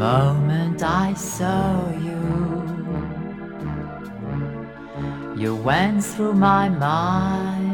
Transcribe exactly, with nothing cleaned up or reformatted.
moment I saw you, you went through my mind